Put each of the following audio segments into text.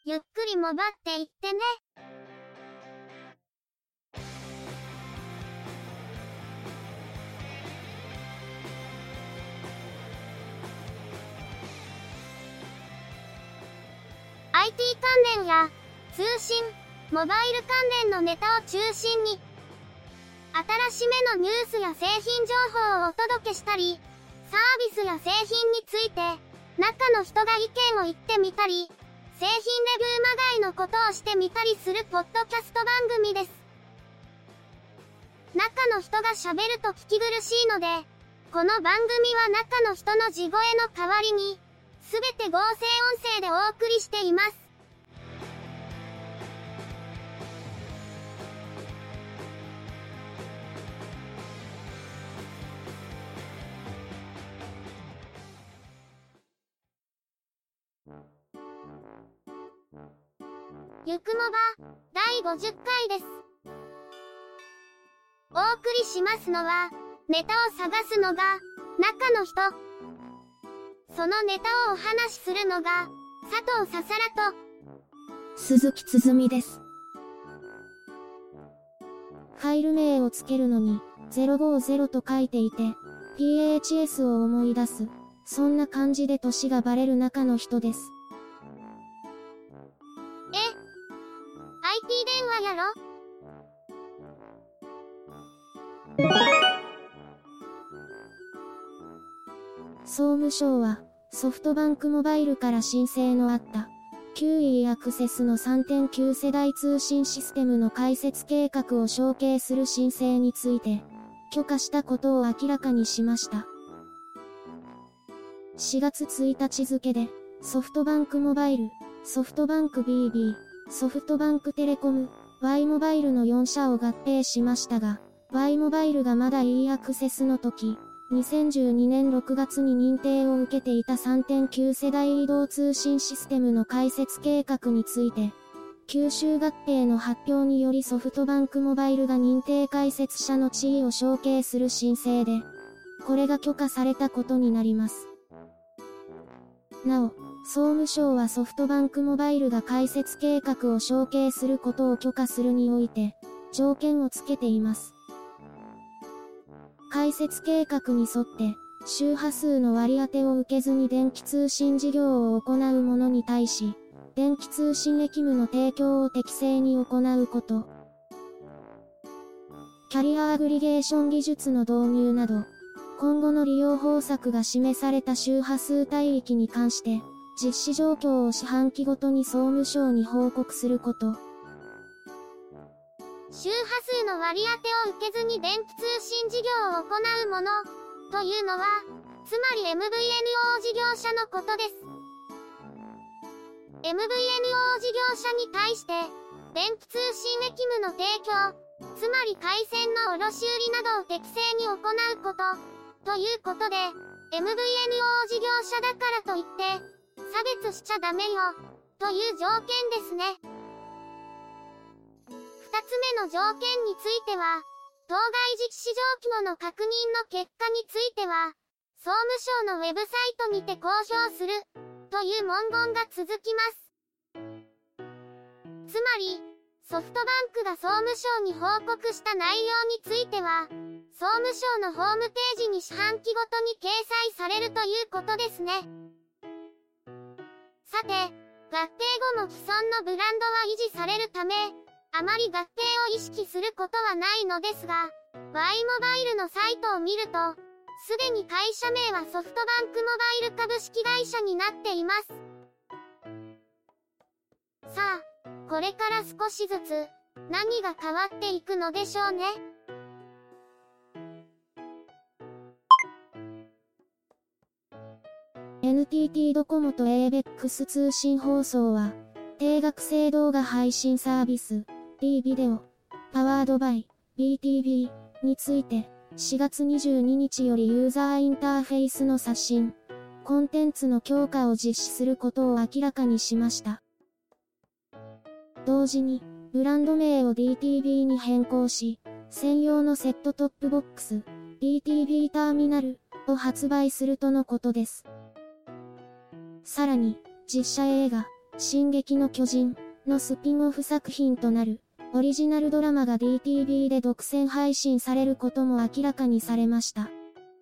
ゆっくりもばっていってね。IT 関連や通信、モバイル関連のネタを中心に、新しめのニュースや製品情報をお届けしたり、サービスや製品について、中の人が意見を言ってみたり、製品レビューまがいのことをしてみたりするポッドキャスト番組です。中の人が喋ると聞き苦しいので、この番組は中の人の地声の代わりに、すべて合成音声でお送りしています。ゆくもば、第50回です。お送りしますのは、ネタを探すのが、中の人。そのネタをお話しするのが、佐藤ささらと、 鈴木つづみです。ファイル名をつけるのに、050と書いていて、PHS を思い出す。そんな感じで年がバレる中の人です。 IT 電話やろ？ 総務省は、ソフトバンクモバイルから申請のあった、QE アクセスの 3.9 世代通信システムの開設計画を承継する申請について、許可したことを明らかにしました。4月1日付で、ソフトバンクモバイル、ソフトバンク BB、ソフトバンクテレコム、Y モバイルの4社を合併しましたが、Y モバイルがまだ E アクセスの時、2012年6月に認定を受けていた 3.9 世代移動通信システムの開設計画について、吸収合併の発表によりソフトバンクモバイルが認定開設者の地位を承継する申請で、これが許可されたことになります。なお、総務省はソフトバンクモバイルが開設計画を承継することを許可するにおいて、条件をつけています。開設計画に沿って、周波数の割り当てを受けずに電気通信事業を行う者に対し、電気通信役務の提供を適正に行うこと。キャリアアグリゲーション技術の導入など、今後の利用方策が示された周波数帯域に関して、実施状況を四半期ごとに総務省に報告すること。 周波数の割り当てを受けずに電気通信事業を行うもの、というのは、つまり MVNO 事業者のことです。MVNO 事業者に対して、電気通信役務の提供、つまり回線の卸売などを適正に行うこと、ということで、MVNO 事業者だからといって、差別しちゃダメよ、という条件ですね。二つ目の条件については、当該実施状況の確認の結果については、総務省のウェブサイトにて公表する、という文言が続きます。つまり、ソフトバンクが総務省に報告した内容については、総務省のホームページに四半期ごとに掲載されるということですね。さて、合併後も既存のブランドは維持されるため、あまり合併を意識することはないのですが、Y モバイルのサイトを見ると、すでに会社名はソフトバンクモバイル株式会社になっています。さあ、これから少しずつ、何が変わっていくのでしょうね。 NTT ドコモと ABEX 通信放送は、定額制動画配信サービス、D ビデオ、パワードバイ、BTV について、4月22日よりユーザーインターフェースの刷新、コンテンツの強化を実施することを明らかにしました。同時に、ブランド名を DTV に変更し、専用のセットトップボックス、DTV ターミナルを発売するとのことです。さらに、実写映画、 進撃の巨人のスピンオフ作品となるオリジナルドラマが DTV で独占配信されることも明らかにされました。 DTV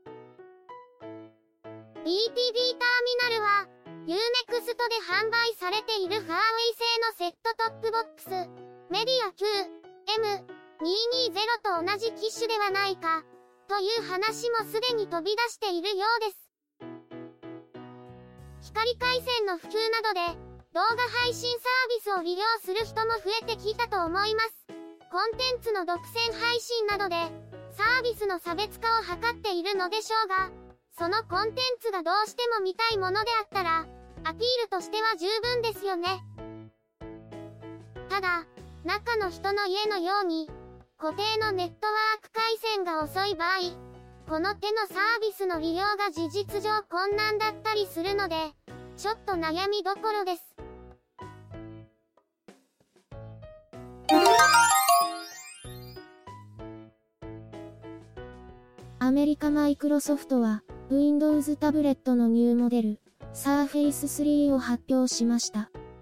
ターミナルは Unext で販売されているファーウェイ製のセットトップボックスメディア Q-M220 と同じ機種ではないかという話もすでに飛び出しているようです。光回線の普及などで動画配信サービスを利用する人も増えてきたと思います。コンテンツの独占配信などでサービスの差別化を図っているのでしょうが、そのコンテンツがどうしても見たいものであったらアピールとしては十分ですよね。ただ、中の人の家のように固定のネットワーク回線が遅い場合、この手のサービスの利用が事実上困難だったりするので、ちょっと悩みどころです。 アメリカマイクロソフトは Windows タブレットのニューモデル Surface 3を発表しました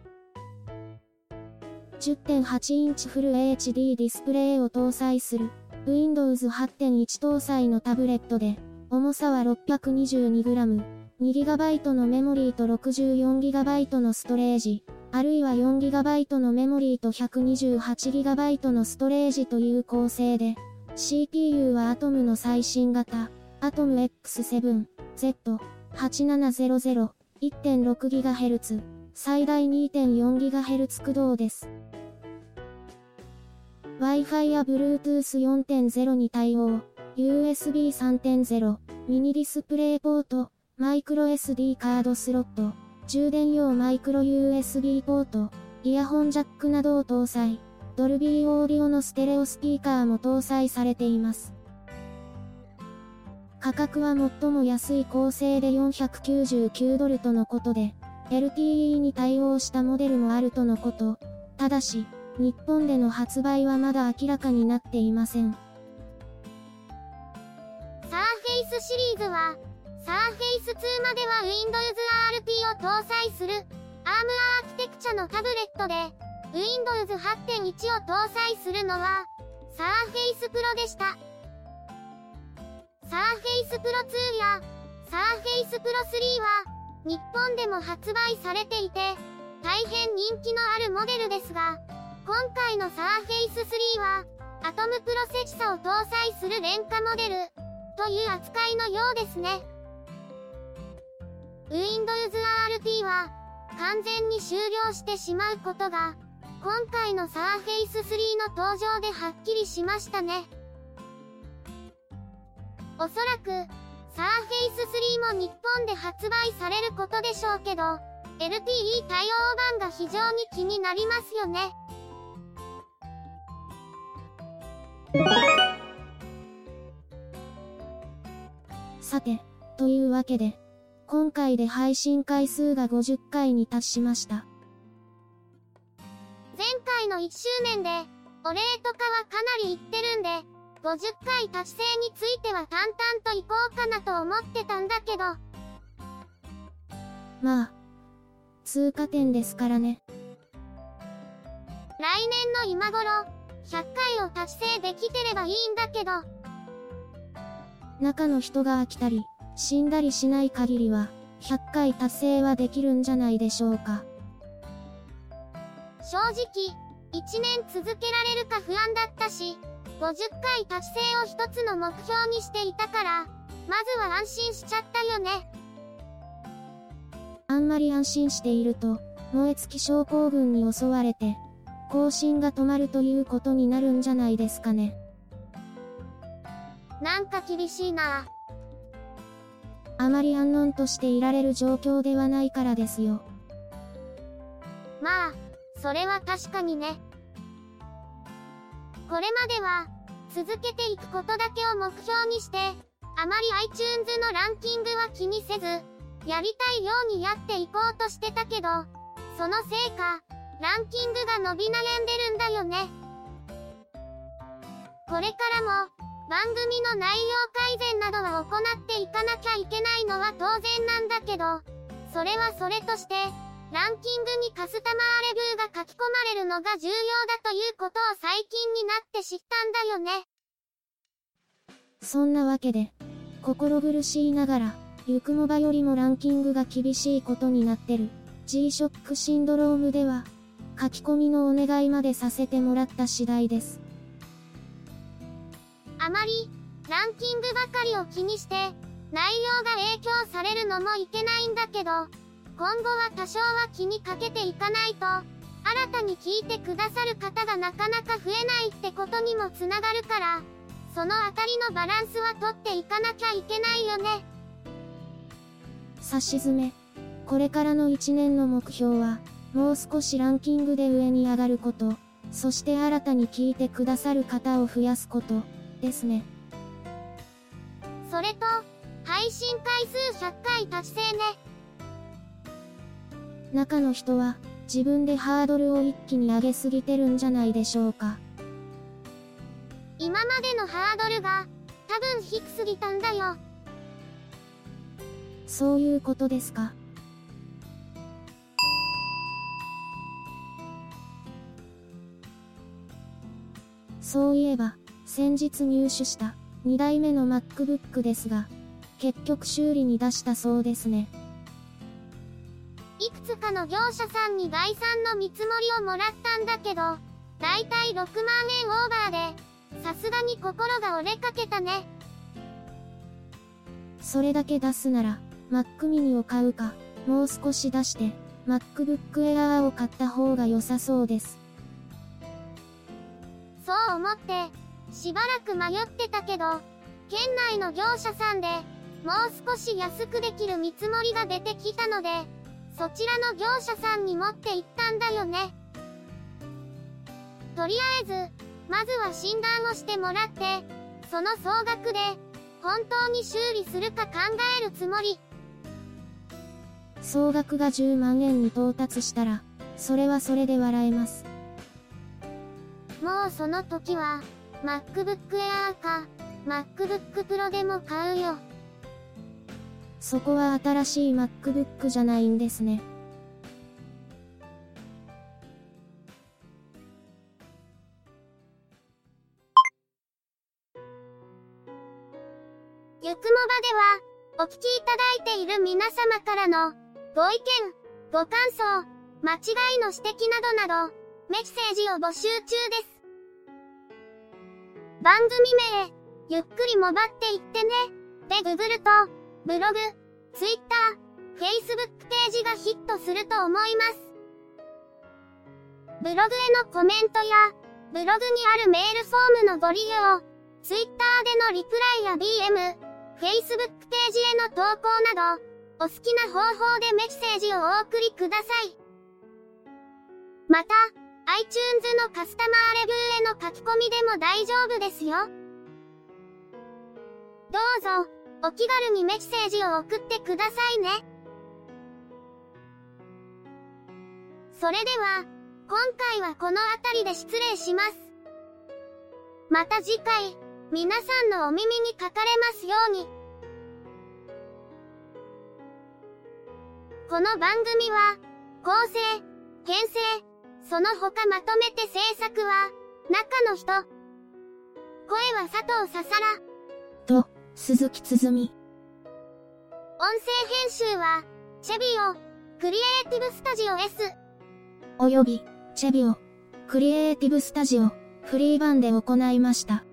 。10.8 インチフル HD ディスプレイを搭載する Windows 8.1 搭載のタブレットで、重さは 622g、2GB のメモリーと 64GB のストレージ、あるいは 4GB のメモリーと 128GB のストレージという構成で、CPU は Atom の最新型、Atom X7Z8700、1.6GHz、最大 2.4GHz 駆動です。Wi-Fi や Bluetooth 4.0 に対応、USB 3.0、ミニディスプレイポート、マイクロ SD カードスロット、充電用マイクロ USB ポート、イヤホンジャックなどを搭載、ドルビーオーディオのステレオスピーカーも搭載されています。価格は最も安い構成で$499とのことで、LTE に対応したモデルもあるとのこと。ただし、日本での発売はまだ明らかになっていません。 Surface シリーズは、Surface 2までは Windows RT を搭載する ARM アーキテクチャのタブレットで、Windows 8.1 を搭載するのは Surface Pro でした。Surface Pro 2や Surface Pro 3は日本でも発売されていて、大変人気のあるモデルですが、今回の Surface 3は Atom プロセッサを搭載する廉価モデルという扱いのようですね。Windows RT は完全に終了してしまうことが今回の Surface 3の登場ではっきりしましたね。おそらく Surface 3も日本で発売されることでしょうけど、LTE 対応版が非常に気になりますよね。 さて、というわけで、今回で配信回数が50回に達しました。 前回の1周年で、お礼とかはかなり言ってるんで、50回達成については淡々といこうかなと思ってたんだけど。 まあ、通過点ですからね。 来年の今頃、100回を達成できてればいいんだけど。 中の人が飽きたり、死んだりしない限りは、100回達成はできるんじゃないでしょうか。 正直、1年続けられるか不安だったし、50回達成を一つの目標にしていたから、まずは安心しちゃったよね。 あんまり安心していると、燃え尽き症候群に襲われて、更新が止まるということになるんじゃないですかね。 なんか厳しいな。 あまり安穏としていられる状況ではないからですよ。 まあ、それは確かにね。これまでは、続けていくことだけを目標にして、あまり iTunes のランキングは気にせず、やりたいようにやっていこうとしてたけど、そのせいか、ランキングが伸び悩んでるんだよね。これからも、番組の内容改善などは行っていかなきゃいけないのは当然なんだけど、それはそれとして、 ランキングにカスタマーレビューが書き込まれるのが重要だということを最近になって知ったんだよね。 そんなわけで、心苦しいながら、ゆくもばよりもランキングが厳しいことになってる、G-SHOCK シンドロームでは、書き込みのお願いまでさせてもらった次第です。 あまり、ランキングばかりを気にして、内容が影響されるのもいけないんだけど、今後は多少は気にかけていかないと、新たに聞いてくださる方がなかなか増えないってことにもつながるから、そのあたりのバランスは取っていかなきゃいけないよね。 さしずめ、これからの1年の目標は、もう少しランキングで上に上がること、そして新たに聞いてくださる方を増やすこと、ですね。 それと、配信回数100回達成ね。 中の人は、自分でハードルを一気に上げすぎてるんじゃないでしょうか。 今までのハードルが、多分低すぎたんだよ。 そういうことですか。そういえば、先日入手した2台目の MacBook ですが、結局修理に出したそうですね。 いくつかの業者さんに概算の見積もりをもらったんだけど、だいたい6万円オーバーで、さすがに心が折れかけたね。 それだけ出すなら、Mac mini を買うか、もう少し出して、MacBook Air を買った方が良さそうです。 そう思って、しばらく迷ってたけど、県内の業者さんで、もう少し安くできる見積もりが出てきたので、そちらの業者さんに持って行ったんだよね。とりあえず、まずは診断をしてもらって、その総額で、本当に修理するか考えるつもり。 総額が10万円に到達したら、それはそれで笑えます。 もうその時は、MacBook Air か、MacBook Pro でも買うよ。 そこは新しい MacBook じゃないんですね。 ゆくもばでは、お聞きいただいている皆様からの、ご意見、ご感想、間違いの指摘などなど、メッセージを募集中です。番組名、ゆっくりもばっていってね、でググると、ブログ、ツイッター、フェイスブックページがヒットすると思います。ブログへのコメントや、ブログにあるメールフォームのご利用、ツイッターでのリプライや DM、フェイスブックページへの投稿など、お好きな方法でメッセージをお送りください。また、iTunes のカスタマーレビューへの書き込みでも大丈夫ですよ。どうぞ、お気軽にメッセージを送ってくださいね。それでは、今回はこの辺りで失礼します。また次回、皆さんのお耳にかかれますように。この番組は、構成、編成、その他まとめて制作は、中の人。声は佐藤ささら。 と、鈴木つづみ。 音声編集は、チェビオ、クリエイティブスタジオ S。 および、チェビオ、クリエイティブスタジオ、フリー版で行いました。